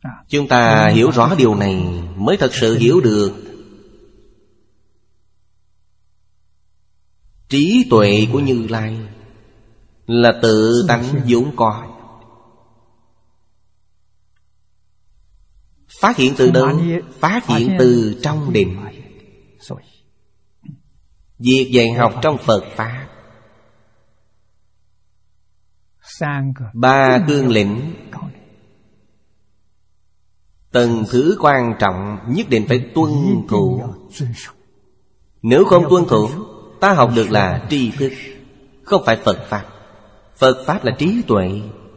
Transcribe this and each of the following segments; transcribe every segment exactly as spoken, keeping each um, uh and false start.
Chúng ta hiểu rõ điều này mới thật sự hiểu được trí tuệ của Như Lai là tự tánh vốn có. Phát hiện từ đâu? Phát hiện từ trong định. Việc dạy học trong Phật Pháp, ba cương lĩnh, tầng thứ quan trọng nhất định phải tuân thủ. Nếu không tuân thủ, ta học được là tri thức, không phải Phật Pháp. Phật Pháp là trí tuệ.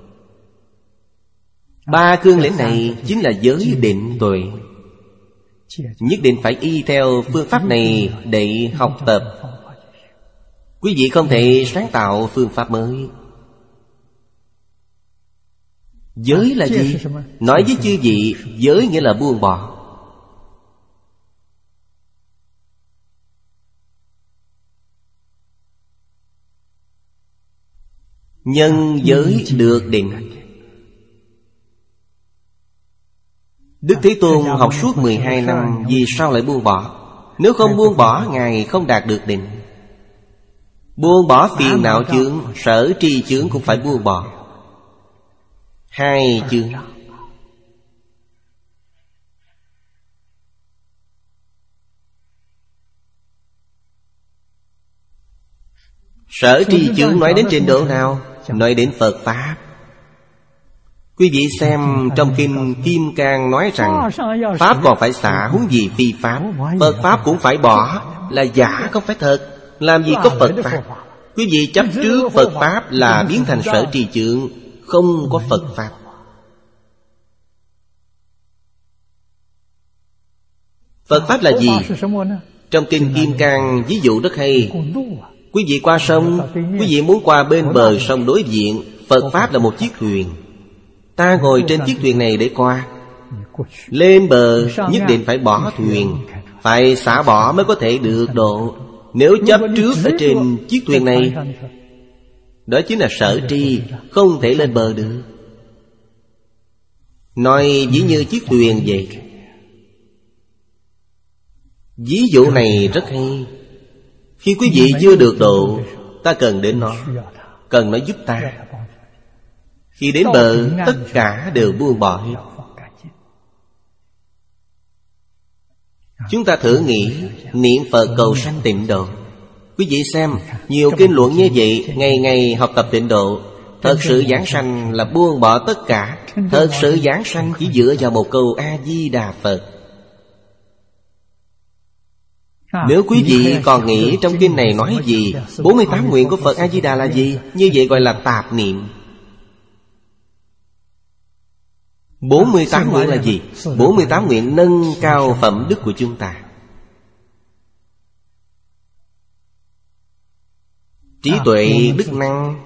Ba cương lĩnh này chính là giới định tuệ. Nhất định phải y theo phương pháp này để học tập. Quý vị không thể sáng tạo phương pháp mới. Giới là gì? Nói với chư vị, giới nghĩa là buông bỏ. Nhân giới được định. Đức Thế Tôn học suốt mười hai năm, vì sao lại buông bỏ? Nếu không buông bỏ, Ngài không đạt được định. Buông bỏ phiền não chướng, sở tri chướng cũng phải buông bỏ. Hai chướng. Sở tri chướng nói đến trình độ nào? Nói đến Phật Pháp. Quý vị xem trong kinh Kim Cang nói rằng Pháp còn phải xả, huống gì phi Pháp. Phật Pháp cũng phải bỏ, là giả không phải thật. Làm gì có Phật Pháp? Quý vị chấp trước Phật Pháp là biến thành sở tri chướng, không có Phật Pháp. Phật Pháp là gì? Trong kinh Kim Cang ví dụ rất hay. Quý vị qua sông, quý vị muốn qua bên bờ sông đối diện, Phật Pháp là một chiếc thuyền. Ta ngồi trên chiếc thuyền này để qua. Lên bờ nhất định phải bỏ thuyền, phải xả bỏ mới có thể được độ. Nếu chấp trước ở trên chiếc thuyền này, đó chính là sở tri, không thể lên bờ được. Nói ví như chiếc thuyền vậy. Ví dụ này rất hay. Khi quý vị chưa được độ, ta cần đến nó, cần nó giúp ta. Khi đến bờ, tất cả đều buông bỏ. Chúng ta thử nghĩ, niệm Phật cầu sanh tịnh độ. Quý vị xem, nhiều kinh luận như vậy, ngày ngày học tập tịnh độ. Thật sự giảng sanh là buông bỏ tất cả. Thật sự giảng sanh chỉ dựa vào một câu A-di-đà Phật. Nếu quý vị còn nghĩ trong kinh này nói gì, bốn mươi tám nguyện của Phật A-di-đà là gì, như vậy gọi là tạp niệm. Bốn mươi tám nguyện là gì? Bốn mươi tám nguyện nâng cao phẩm đức của chúng ta. Trí tuệ, đức năng,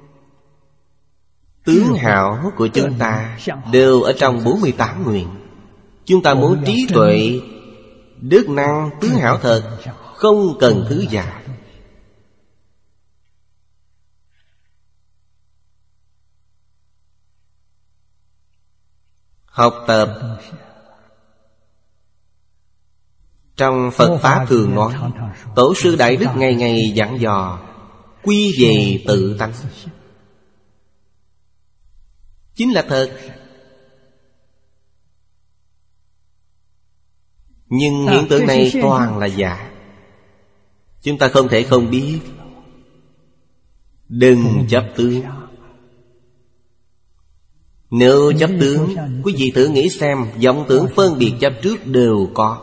tướng hảo của chúng ta đều ở trong bốn mươi tám nguyện. Chúng ta muốn trí tuệ, đức năng, tướng hảo thật, không cần thứ giả. Học tập. Trong Phật Pháp thường nói, Tổ sư Đại Đức ngày ngày dặn dò, quy về tự tánh. Chính là thật. Nhưng hiện tượng này toàn là giả. Chúng ta không thể không biết. Đừng chấp tướng. Nếu chấp tướng, quý vị thử nghĩ xem, vọng tưởng phân biệt chấp trước đều có.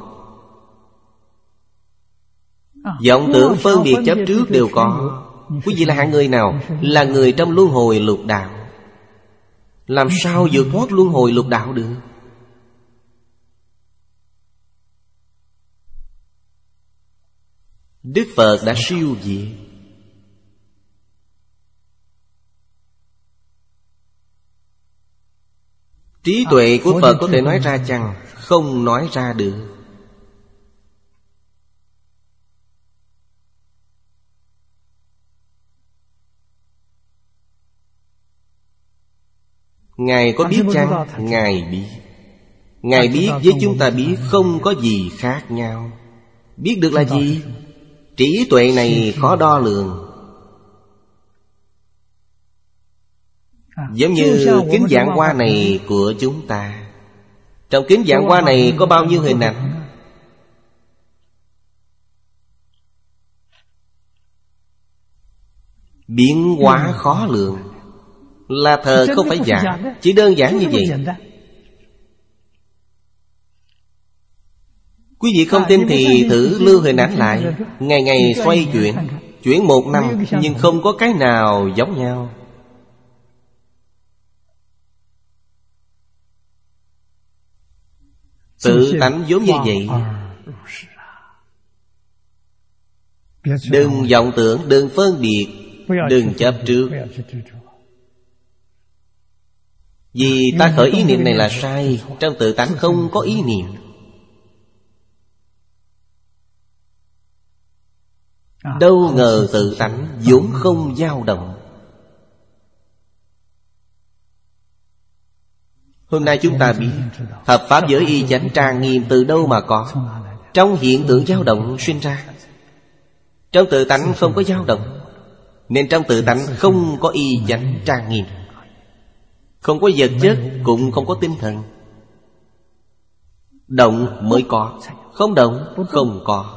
Vọng tưởng phân biệt chấp trước đều có. Quý vị là hạng người nào? Là người trong luân hồi lục đạo. Làm sao vượt thoát luân hồi lục đạo được? Đức Phật đã siêu diệt. Trí tuệ của Phật có thể nói ra chăng? Không nói ra được. Ngài có biết chăng? Ngài biết. Ngài biết với chúng ta biết không có gì khác nhau. Biết được là gì? Trí tuệ này khó đo lường. Giống như kính vạn hoa này của chúng ta. Trong kính vạn hoa này có bao nhiêu hình ảnh? Biến hóa khó lường. Là thật không phải giả. Chỉ đơn giản như vậy. Quý vị không tin thì thử lưu hình ảnh lại. Ngày ngày xoay chuyển. Chuyển một năm nhưng không có cái nào giống nhau. Tự tánh vốn như vậy. Đừng vọng tưởng, đừng phân biệt, đừng chấp trước. Vì ta khởi ý niệm này là sai. Trong tự tánh không có ý niệm. Đâu ngờ tự tánh vốn không dao động. Hôm nay chúng ta biết thập pháp giới y chánh trang nghiêm từ đâu mà có? Trong hiện tượng dao động sinh ra. Trong tự tánh không có dao động, nên trong tự tánh không có y chánh trang nghiêm. Không có vật chất, cũng không có tinh thần. Động mới có, không động không có.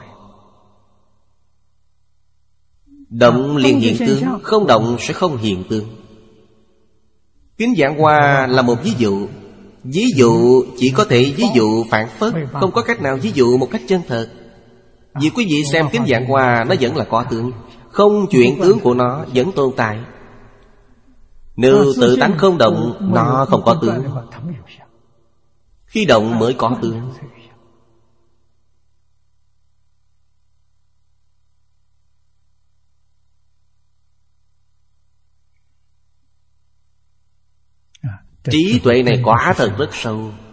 Động liền hiện tướng, không động sẽ không hiện tướng. Kính vạn hoa là một ví dụ. Ví dụ chỉ có thể ví dụ phản phất, không có cách nào ví dụ một cách chân thật. Vì quý vị xem kính vạn hoa nó vẫn là có tướng, không chuyển tướng của nó vẫn tồn tại. Nếu tự tánh không động, nó không có tướng. Khi động mới có tướng. Trí tuệ này quả thật rất sâu.